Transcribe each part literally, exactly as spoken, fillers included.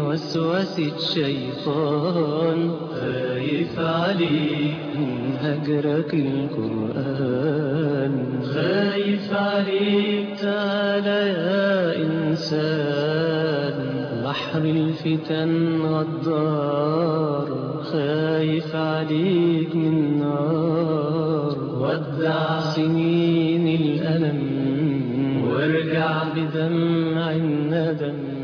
وسوسة الشيطان، خايف عليك من هجرك القرآن، خايف عليك. تعالى يا إنسان، بحر الفتن غدار، خايف عليك من نار. ودع سنين الألم وارجع بدمع الندم.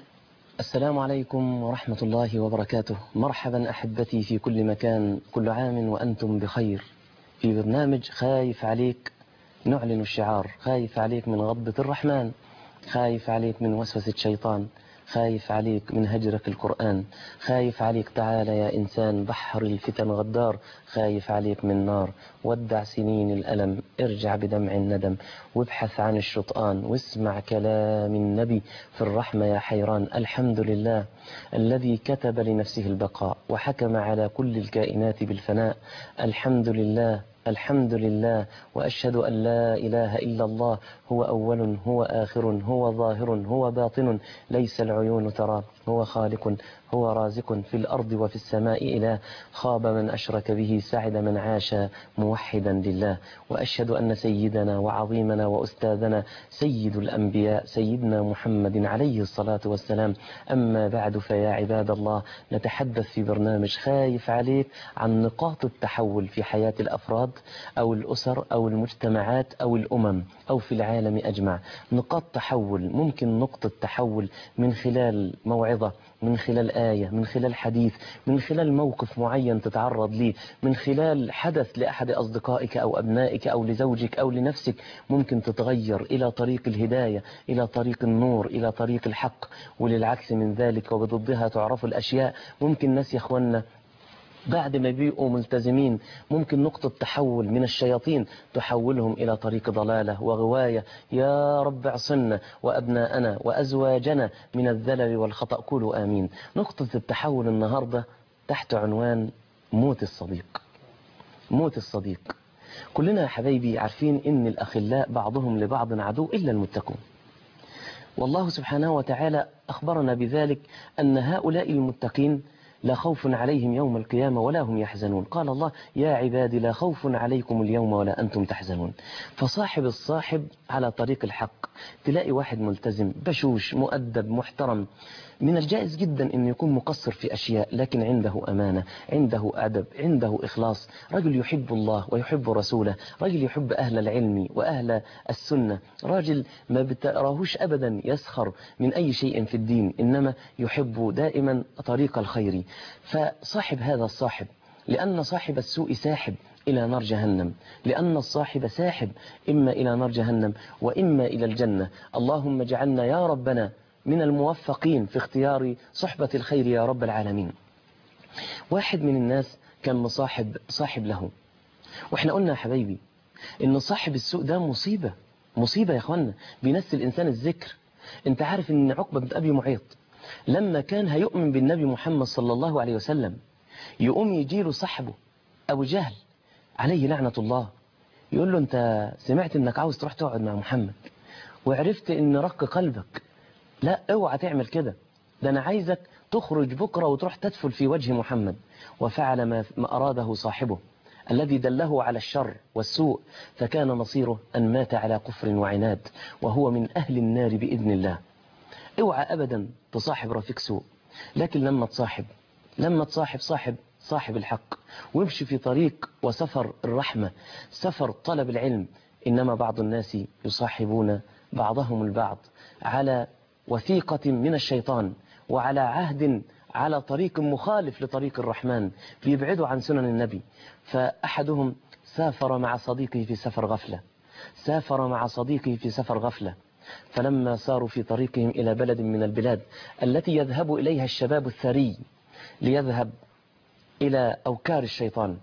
السلام عليكم ورحمة الله وبركاته. مرحبا أحبتي في كل مكان، كل عام وأنتم بخير. في برنامج خايف عليك نعلن الشعار: خايف عليك من غضبة الرحمن، خايف عليك من وسوسة شيطان، خايف عليك من هجرك القرآن، خايف عليك تعالى يا إنسان بحر الفتن غدار، خايف عليك من نار. ودع سنين الألم، ارجع بدمع الندم، وابحث عن الشطآن، واسمع كلام النبي في الرحمة يا حيران. الحمد لله الذي كتب لنفسه البقاء وحكم على كل الكائنات بالفناء. الحمد لله الحمد لله، وأشهد أن لا إله إلا الله، هو أول هو آخر هو ظاهر هو باطن، ليس العيون ترى، هو خالق هو رازق في الأرض وفي السماء إله. خاب من أشرك به، سعد من عاش موحدا لله. وأشهد أن سيدنا وعظيمنا وأستاذنا سيد الأنبياء سيدنا محمد عليه الصلاة والسلام. أما بعد، فيا عباد الله، نتحدث في برنامج خايف عليك عن نقاط التحول في حياة الأفراد أو الأسر أو المجتمعات أو الأمم أو في العالم أجمع. نقاط تحول، ممكن نقطة تحول من خلال موعظة، من خلال آية، من خلال حديث، من خلال موقف معين تتعرض ليه، من خلال حدث لأحد أصدقائك أو أبنائك أو لزوجك أو لنفسك، ممكن تتغير إلى طريق الهداية، إلى طريق النور، إلى طريق الحق. وللعكس من ذلك وبضدها تعرف الأشياء. ممكن ناس يا أخوانا بعد ما بيبقوا ملتزمين ممكن نقطة تحول من الشياطين تحولهم إلى طريق ضلالة وغواية. يا رب اعصمنا وأبناءنا وأزواجنا من الذلل والخطأ، قولوا آمين. نقطة التحول النهاردة تحت عنوان موت الصديق. موت الصديق. كلنا يا حبايبي عارفين إن الأخلاء بعضهم لبعض عدو إلا المتقون، والله سبحانه وتعالى أخبرنا بذلك أن هؤلاء المتقين لا خوف عليهم يوم القيامة ولا هم يحزنون. قال الله: يا عبادي لا خوف عليكم اليوم ولا أنتم تحزنون. فصاحب الصاحب على طريق الحق. تلاقي واحد ملتزم بشوش مؤدب محترم، من الجائز جدا أن يكون مقصر في أشياء، لكن عنده أمانة، عنده أدب، عنده إخلاص، رجل يحب الله ويحب رسوله، رجل يحب أهل العلم وأهل السنة، راجل ما بتراهوش أبدا يسخر من أي شيء في الدين، إنما يحب دائما طريق الخير. فصاحب هذا الصاحب، لأن صاحب السوء ساحب إلى نار جهنم، لأن الصاحب ساحب إما إلى نار جهنم وإما إلى الجنة. اللهم اجعلنا يا ربنا من الموفقين في اختيار صحبة الخير يا رب العالمين. واحد من الناس كان مصاحب صاحب له، واحنا قلنا يا حبايبي ان صاحب السوء ده مصيبة، مصيبة يا اخوانا، بينسي الانسان الذكر. انت عارف ان عقبة بن ابي معيط لما كان هيؤمن بالنبي محمد صلى الله عليه وسلم، يقوم يجيله صاحبه ابو جهل عليه لعنة الله، يقول له: انت سمعت انك عاوز تروح تقعد مع محمد وعرفت ان رق قلبك، لا اوعى تعمل كده، ده انا عايزك تخرج بكرة وتروح تدفل في وجه محمد. وفعل ما أراده صاحبه الذي دله على الشر والسوء، فكان مصيره أن مات على كفر وعناد، وهو من أهل النار بإذن الله. اوعى أبدا تصاحب رفيق سوء، لكن لما تصاحب لما تصاحب صاحب صاحب الحق، وامشي في طريق وسفر الرحمة، سفر طلب العلم. إنما بعض الناس يصاحبون بعضهم البعض على وثيقة من الشيطان وعلى عهد على طريق مخالف لطريق الرحمن، بيبعدوا عن سنن النبي. فأحدهم سافر مع صديقه في سفر غفلة سافر مع صديقه في سفر غفلة فلما ساروا في طريقهم إلى بلد من البلاد التي يذهب إليها الشباب الثري ليذهب إلى أوكار الشيطان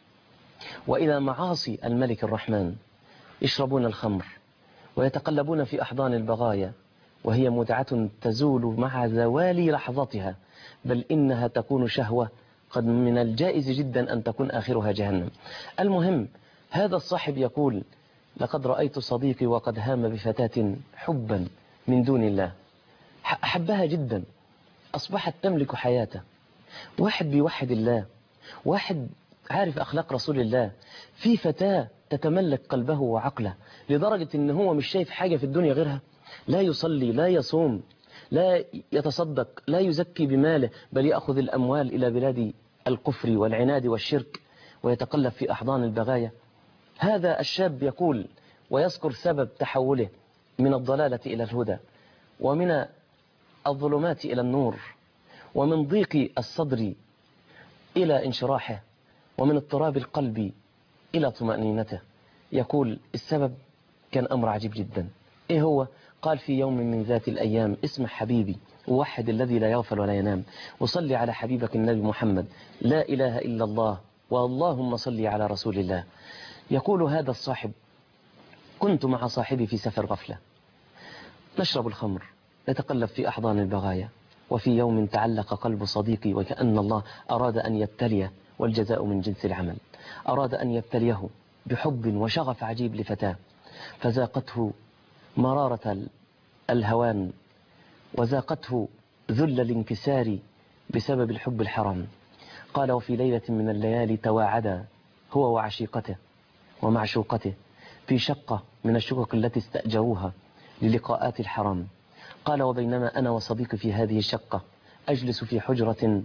وإلى معاصي الملك الرحمن، يشربون الخمر ويتقلبون في أحضان البغايا، وهي متعة تزول مع زوال لحظتها، بل إنها تكون شهوة قد من الجائز جدا أن تكون آخرها جهنم. المهم، هذا الصاحب يقول: لقد رأيت صديقي وقد هام بفتاة حبا من دون الله، أحبها جدا، أصبحت تملك حياته، واحد بيوحد الله، واحد عارف أخلاق رسول الله، في فتاة تتملك قلبه وعقله لدرجة إن هو مش شايف حاجة في الدنيا غيرها، لا يصلي، لا يصوم، لا يتصدق، لا يزكي بماله، بل يأخذ الأموال إلى بلاد الكفر والعناد والشرك ويتقلب في أحضان البغايا. هذا الشاب يقول ويذكر سبب تحوله من الضلالة إلى الهدى، ومن الظلمات إلى النور، ومن ضيق الصدر إلى انشراحه، ومن اضطراب القلب إلى طمأنينته. يقول السبب كان أمر عجيب جدا. إيه هو؟ قال في يوم من ذات الأيام اسمع حبيبي، ووحد الذي لا يغفل ولا ينام، وصلي على حبيبك النبي محمد، لا إله إلا الله، واللهم صلي على رسول الله. يقول هذا الصاحب كنت مع صاحبي في سفر غفلة، نشرب الخمر، نتقلب في أحضان البغايا، وفي يوم تعلق قلب صديقي وكأن الله أراد أن يبتليه، والجزاء من جنس العمل، أراد أن يبتليه بحب وشغف عجيب لفتاة، فذاقته مرارة الهوان، وذاقته ذل الانكسار بسبب الحب الحرام. قال وفي ليلة من الليالي تواعدا هو وعشيقته ومعشوقته في شقة من الشقق التي استأجروها للقاءات الحرام. قال وبينما أنا وصديقي في هذه الشقة أجلس في حجرة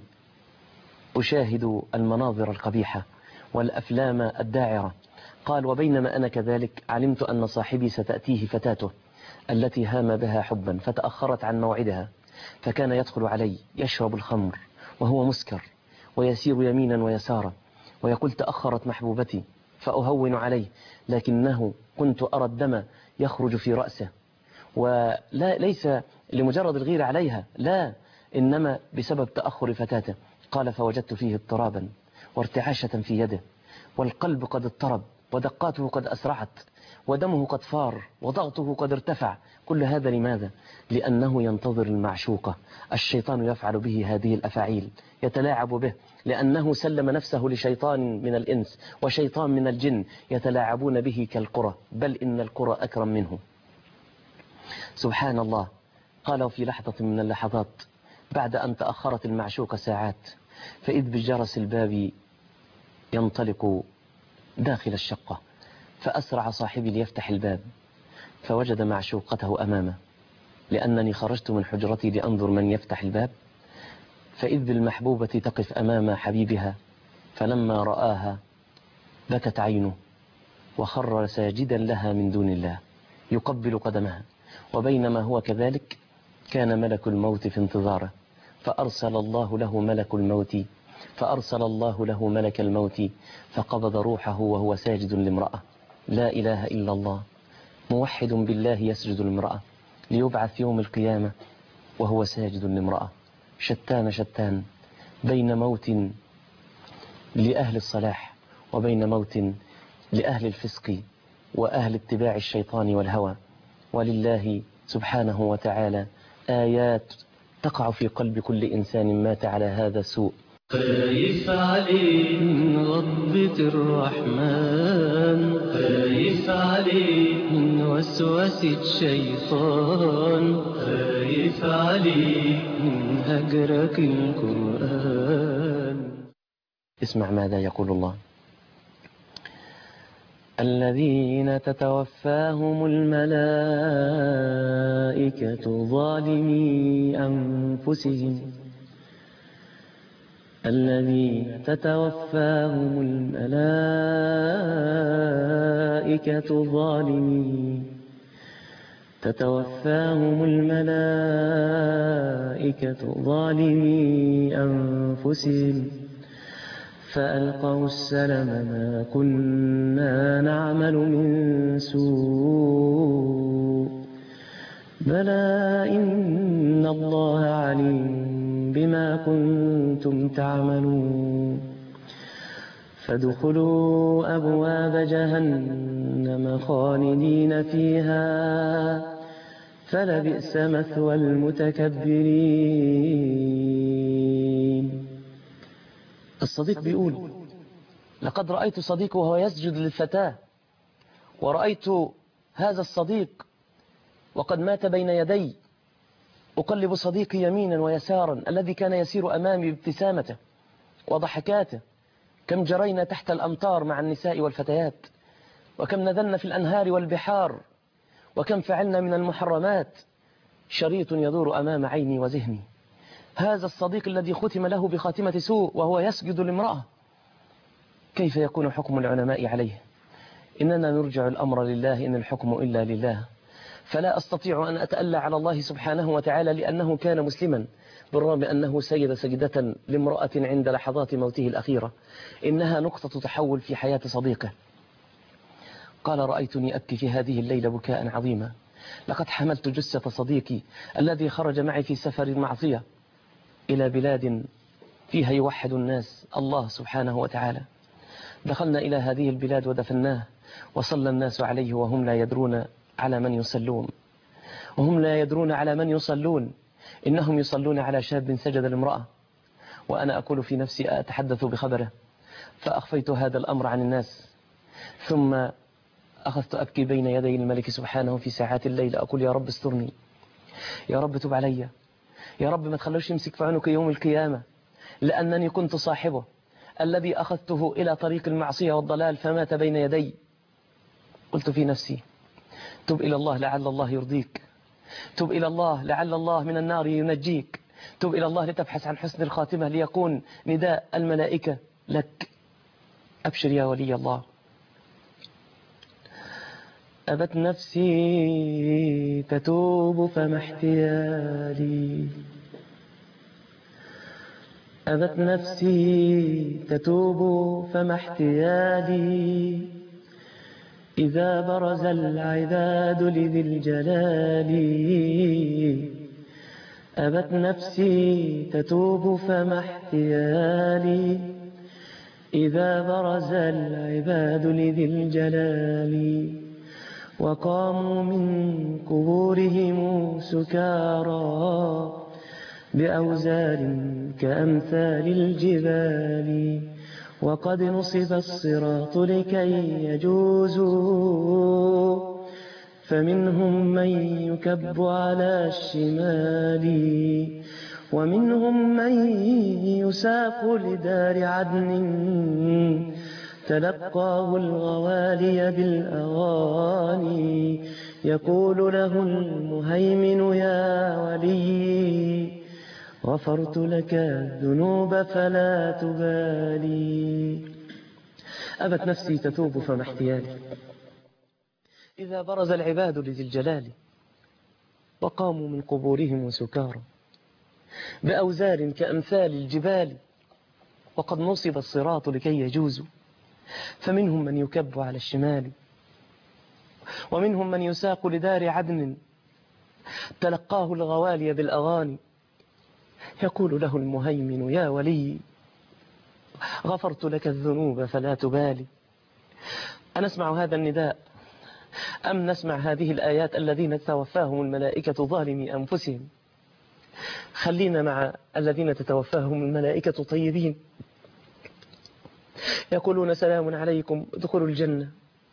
أشاهد المناظر القبيحة والأفلام الداعرة، قال وبينما أنا كذلك علمت أن صاحبي ستأتيه فتاته التي هام بها حبا فتأخرت عن موعدها، فكان يدخل علي يشرب الخمر وهو مسكر ويسير يمينا ويسارا ويقول تأخرت محبوبتي، فأهون عليه، لكنه كنت أرى الدم يخرج في رأسه، ولا ليس لمجرد الغير عليها، لا، إنما بسبب تأخر فتاته. قال فوجدت فيه اضطرابا وارتعاشة في يده، والقلب قد اضطرب ودقاته قد أسرعت ودمه قد فار وضغطه قد ارتفع. كل هذا لماذا؟ لأنه ينتظر المعشوقة. الشيطان يفعل به هذه الأفاعيل، يتلاعب به، لأنه سلم نفسه لشيطان من الإنس وشيطان من الجن يتلاعبون به كالقرى، بل إن القرى أكرم منه. سبحان الله. قالوا في لحظة من اللحظات بعد أن تأخرت المعشوقة ساعات، فإذ بجرس الباب ينطلق داخل الشقة، فأسرع صاحبي ليفتح الباب فوجد معشوقته أمامه، لأنني خرجت من حجرتي لأنظر من يفتح الباب، فإذ بالمحبوبة تقف أمام حبيبها، فلما رآها بكت عينه وخر ساجدا لها من دون الله يقبل قدمها، وبينما هو كذلك كان ملك الموت في انتظاره، فأرسل الله له ملك الموت فأرسل الله له ملك الموت فقبض روحه وهو ساجد لامرأة، لا إله إلا الله، موحد بالله يسجد لامرأة، ليبعث يوم القيامة وهو ساجد لامرأة. شتان شتان بين موت لأهل الصلاح وبين موت لأهل الفسق وأهل اتباع الشيطان والهوى. ولله سبحانه وتعالى آيات تقع في قلب كل إنسان مات على هذا السوء. خايف عليك من غضبة الرحمن، خايف عليك من وسوسة الشيطان، خايف عليك من هجرك القرآن. اسمع ماذا يقول الله: الذين تتوفاهم الملائكة ظالمي أنفسهم الذين تتوفاهم الملائكة ظالمي تتوفاهم الملائكة ظالمي أنفسهم فألقوا السلم ما كنا نعمل من سوء بلى إن الله عليم بما كنتم تعملون فادخلوا أبواب جهنم خالدين فيها فلبئس مثوى المتكبرين. الصديق بيقول: لقد رأيت صديقي وهو يسجد للفتاة، ورأيت هذا الصديق وقد مات بين يدي، أقلب صديقي يمينا ويسارا الذي كان يسير أمامي بابتسامته وضحكاته. كم جرينا تحت الأمطار مع النساء والفتيات، وكم نزلنا في الأنهار والبحار، وكم فعلنا من المحرمات. شريط يدور أمام عيني وذهني. هذا الصديق الذي ختم له بخاتمة سوء وهو يسجد لامرأة، كيف يكون حكم العلماء عليه؟ إننا نرجع الأمر لله، إن الحكم إلا لله. فلا أستطيع أن أتألى على الله سبحانه وتعالى لأنه كان مسلما، بالرغم أنه سجد سجدة لامرأة عند لحظات موته الأخيرة. إنها نقطة تحول في حياة صديقه. قال: رأيتني أبكي في هذه الليلة بكاء عظيما، لقد حملت جثة صديقي الذي خرج معي في سفر المعصية إلى بلاد فيها يوحد الناس الله سبحانه وتعالى. دخلنا إلى هذه البلاد ودفناه، وصلى الناس عليه وهم لا يدرون على من يصلون، وهم لا يدرون على من يصلون. إنهم يصلون على شاب سجد لامرأة، وأنا أقول في نفسي أتحدث بخبره، فأخفيت هذا الأمر عن الناس. ثم أخذت أبكي بين يدي الملك سبحانه في ساعات الليل، أقول: يا رب استرني، يا رب تب علي، يا رب ما تخلوش يمسك في عنق يوم القيامة، لأنني كنت صاحبه الذي أخذته إلى طريق المعصية والضلال فمات بين يدي. قلت في نفسي: تب إلى الله لعل الله يرضيك، تب إلى الله لعل الله من النار ينجيك، تب إلى الله لتبحث عن حسن الخاتمة ليكون نداء الملائكة لك. أبشر يا ولي الله. أبت نفسي تتوب فما احتيالي، أبت نفسي تتوب فما احتيالي، إذا برز العباد لذي الجلال. أبت نفسي تتوب فما احتيالي، إذا برز العباد لذي الجلال. وقاموا من قبورهم سكارى بأوزار كأمثال الجبال، وقد نصب الصراط لكي يجوزوا، فمنهم من يكب على الشمال، ومنهم من يساق لدار عدن، تلقاه الغوالي بالأغاني، يقول له المهيمن: يا ولي، غفرت لك الذنوب فلا تبالي. أبت نفسي تتوب فما احتيالي، إذا برز العباد لذي الجلال، وقاموا من قبورهم سكارى بأوزار كأمثال الجبال، وقد نصب الصراط لكي يجوزوا، فمنهم من يكب على الشمال، ومنهم من يساق لدار عدن، تلقاه الغوالي بالأغاني، يقول له المهيمن: يا ولي، غفرت لك الذنوب فلا تبالي. أنسمع هذا النداء أم نسمع هذه الآيات الذين تتوفاهم الملائكة ظالمي أنفسهم؟ خلينا مع الذين تتوفاهم الملائكة طيبين، يقولون: سلام عليكم ادخلوا الجنة.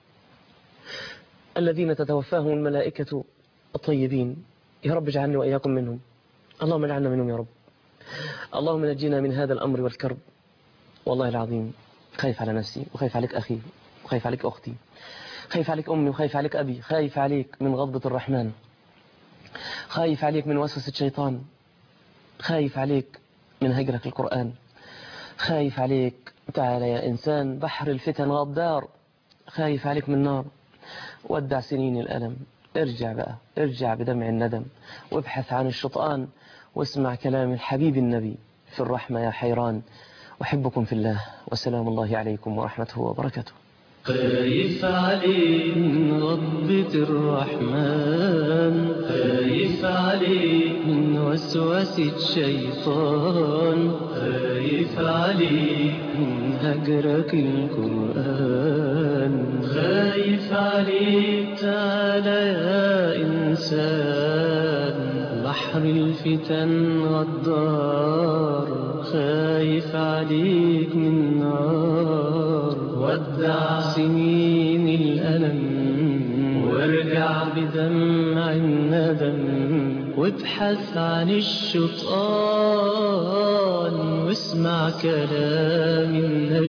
الذين تتوفاهم الملائكة الطيبين، يا رب اجعلني وإياكم منهم، اللهم اجعلنا منهم يا رب. اللهم نجينا من هذا الأمر والكرب. والله العظيم خايف على نفسي، وخايف عليك أخي، وخايف عليك أختي، خايف عليك أمي، وخايف عليك أبي، خايف عليك من غضبة الرحمن، خايف عليك من وسوسة الشيطان، خايف عليك من هجرك القرآن، خايف عليك، تعال يا إنسان، بحر الفتن غدار، خايف عليك من نار. ودع سنين الألم، ارجع بقى، ارجع بدمع الندم، وابحث عن الشطآن، واسمع كلام الحبيب النبي في الرحمة يا حيران. أحبكم في الله، وسلام الله عليكم ورحمته وبركاته. خايف عليك من غضبة الرحمن، خايف عليك من وسوسة الشيطان، خايف عليك من هجرك القرآن، خايف عليك. تعال يا إنسان، بحر الفتن غدار، خايف عليك من نار. ودع سنين الألم، وارجع بدمع الندم، وابحث عن الشيطان واسمع كلام النبي.